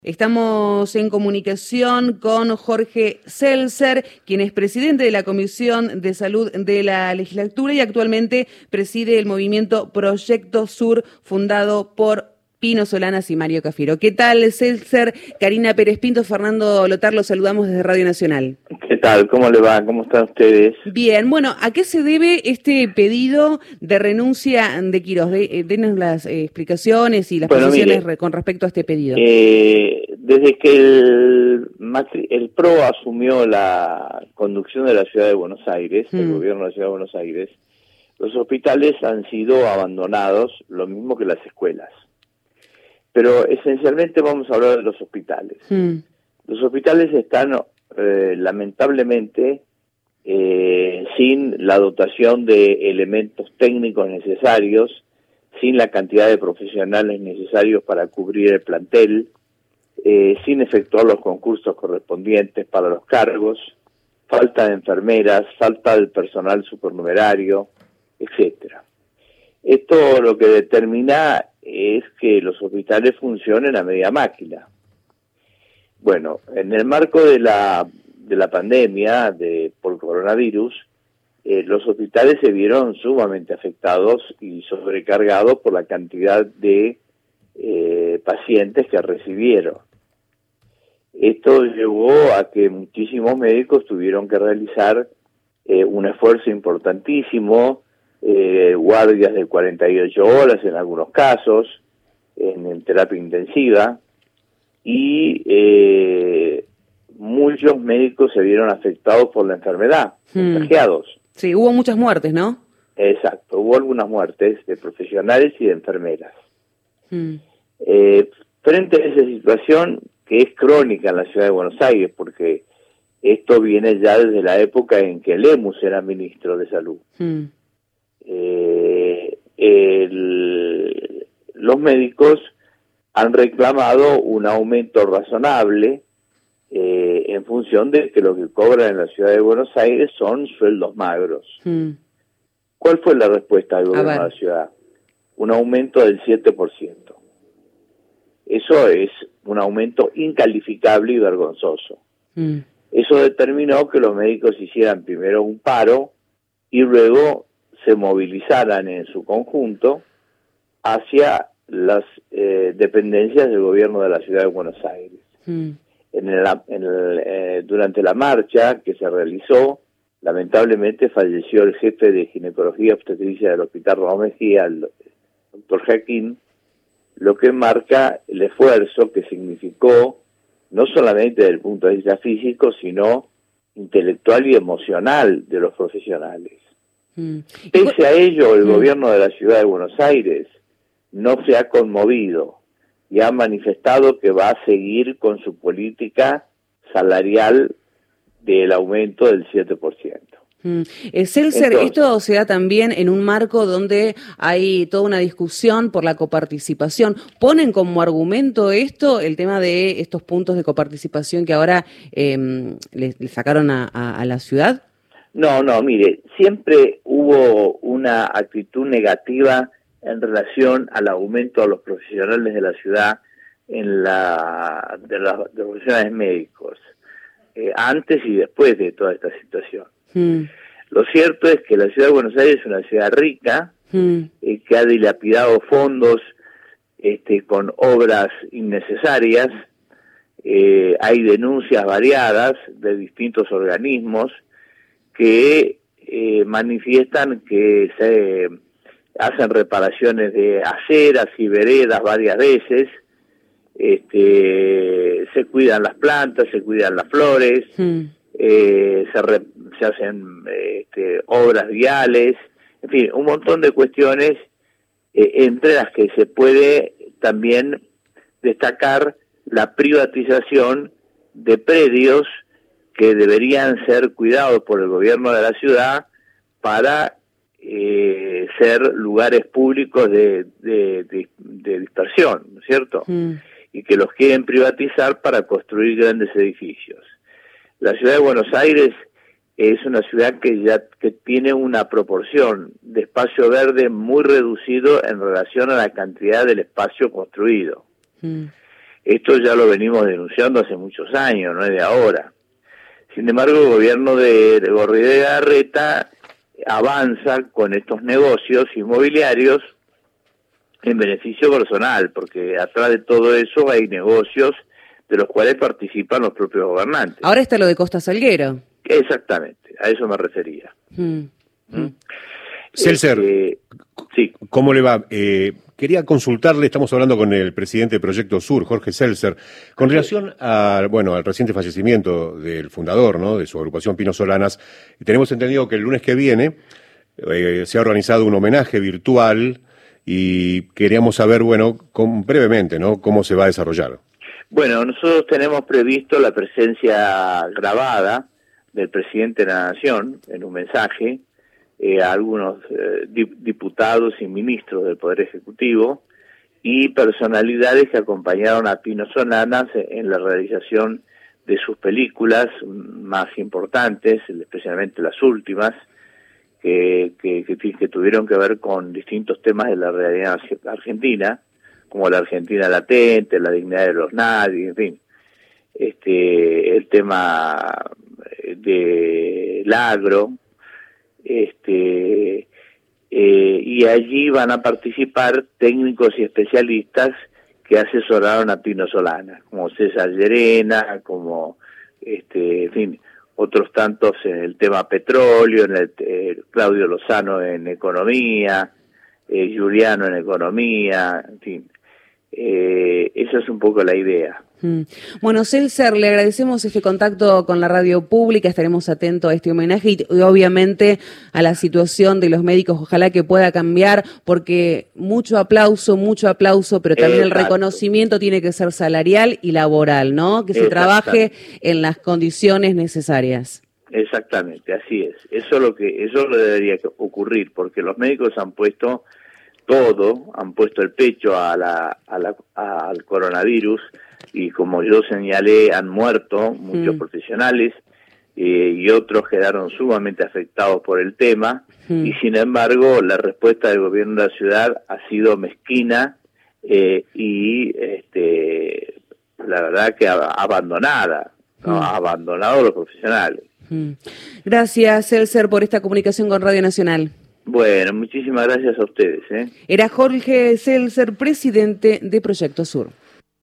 Estamos en comunicación con Jorge Seltzer, quien es presidente de la Comisión de Salud de la Legislatura y actualmente preside el movimiento Proyecto Sur, fundado por Pino Solanas y Mario Cafiero. ¿Qué tal, Seltzer? Karina Pérez Pinto, Fernando Lotar, los saludamos desde Radio Nacional. ¿Qué tal? ¿Cómo le va? ¿Cómo están ustedes? Bien, bueno, ¿a qué se debe este pedido de renuncia de Quirós? Denos las explicaciones y las posiciones con respecto a este pedido. Desde que el PRO asumió la conducción de la Ciudad de Buenos Aires, el gobierno de la Ciudad de Buenos Aires, los hospitales han sido abandonados, lo mismo que las escuelas. Pero esencialmente vamos a hablar de los hospitales. Los hospitales están lamentablemente sin la dotación de elementos técnicos necesarios, sin la cantidad de profesionales necesarios para cubrir el plantel, sin efectuar los concursos correspondientes para los cargos, falta de enfermeras, falta del personal supernumerario, etcétera. Esto lo que determina es que los hospitales funcionen a media máquina. Bueno, en el marco de la pandemia por coronavirus, los hospitales se vieron sumamente afectados y sobrecargados por la cantidad de pacientes que recibieron. Esto llevó a que muchísimos médicos tuvieron que realizar un esfuerzo importantísimo, guardias de 48 horas en algunos casos, en terapia intensiva, y muchos médicos se vieron afectados por la enfermedad, contagiados. Sí, hubo muchas muertes, ¿no? Exacto, hubo algunas muertes de profesionales y de enfermeras. Frente a esa situación, que es crónica en la Ciudad de Buenos Aires, porque esto viene ya desde la época en que Lemus era ministro de Salud. Los médicos han reclamado un aumento razonable en función de que lo que cobran en la Ciudad de Buenos Aires son sueldos magros. ¿Cuál fue la respuesta del gobierno de la ciudad? Un aumento del 7%. Eso es un aumento incalificable y vergonzoso. Eso determinó que los médicos hicieran primero un paro y luego se movilizaran en su conjunto hacia las dependencias del gobierno de la Ciudad de Buenos Aires. Durante la marcha que se realizó, lamentablemente falleció el jefe de ginecología obstetricia del Hospital Ramón Mejía, el doctor Jaquín, lo que marca el esfuerzo que significó, no solamente desde el punto de vista físico, sino intelectual y emocional de los profesionales. Pese a ello, el gobierno de la Ciudad de Buenos Aires no se ha conmovido y ha manifestado que va a seguir con su política salarial del aumento del 7%. Seltzer, esto se da también en un marco donde hay toda una discusión por la coparticipación. ¿Ponen como argumento esto, el tema de estos puntos de coparticipación que ahora le sacaron a la ciudad? No, mire, siempre hubo una actitud negativa en relación al aumento a los profesionales de la ciudad de los profesionales médicos, antes y después de toda esta situación. Lo cierto es que la Ciudad de Buenos Aires es una ciudad rica, que ha dilapidado fondos con obras innecesarias. Hay denuncias variadas de distintos organismos que manifiestan que se hacen reparaciones de aceras y veredas varias veces, se cuidan las plantas, se cuidan las flores, se hacen obras viales, en fin, un montón de cuestiones, entre las que se puede también destacar la privatización de predios que deberían ser cuidados por el gobierno de la ciudad para ser lugares públicos de dispersión, ¿no es cierto? Y que los quieren privatizar para construir grandes edificios. La Ciudad de Buenos Aires es una ciudad que tiene una proporción de espacio verde muy reducido en relación a la cantidad del espacio construido. Esto ya lo venimos denunciando hace muchos años, no es de ahora. Sin embargo, el gobierno de Gorriti y Larreta avanza con estos negocios inmobiliarios en beneficio personal, porque atrás de todo eso hay negocios de los cuales participan los propios gobernantes. Ahora está lo de Costa Salguero. Exactamente, a eso me refería. Celser, sí. ¿Cómo le va? Quería consultarle, estamos hablando con el presidente de Proyecto Sur, Jorge Celser, con relación al reciente fallecimiento del fundador, ¿no?, de su agrupación Pinos Solanas. Tenemos entendido que el lunes que viene se ha organizado un homenaje virtual y queríamos saber, brevemente, ¿no?, cómo se va a desarrollar. Bueno, nosotros tenemos previsto la presencia grabada del presidente de la Nación en un mensaje, a algunos diputados y ministros del Poder Ejecutivo y personalidades que acompañaron a Pinos Solanas en la realización de sus películas más importantes, especialmente las últimas, que tuvieron que ver con distintos temas de la realidad argentina, como la Argentina latente, la dignidad de los nadie, en fin, el tema del agro, y allí van a participar técnicos y especialistas que asesoraron a Pinos Solanas, como César Llerena, como en fin, otros tantos en el tema petróleo, Claudio Lozano en economía, Giuliano en economía, en fin. Esa es un poco la idea. Bueno, Celser, le agradecemos este contacto con la radio pública, estaremos atentos a este homenaje y obviamente a la situación de los médicos, ojalá que pueda cambiar, porque mucho aplauso, pero también el reconocimiento tiene que ser salarial y laboral, ¿no? Que se trabaje en las condiciones necesarias. Exactamente, así es. Eso lo debería ocurrir, porque los médicos han puesto el pecho al coronavirus, y como yo señalé, han muerto muchos profesionales y otros quedaron sumamente afectados por el tema, y sin embargo la respuesta del gobierno de la ciudad ha sido mezquina y la verdad que abandonada, ¿no? Ha abandonado a los profesionales. Gracias, Celser, por esta comunicación con Radio Nacional. Bueno, muchísimas gracias a ustedes. Era Jorge Celser, presidente de Proyecto Sur.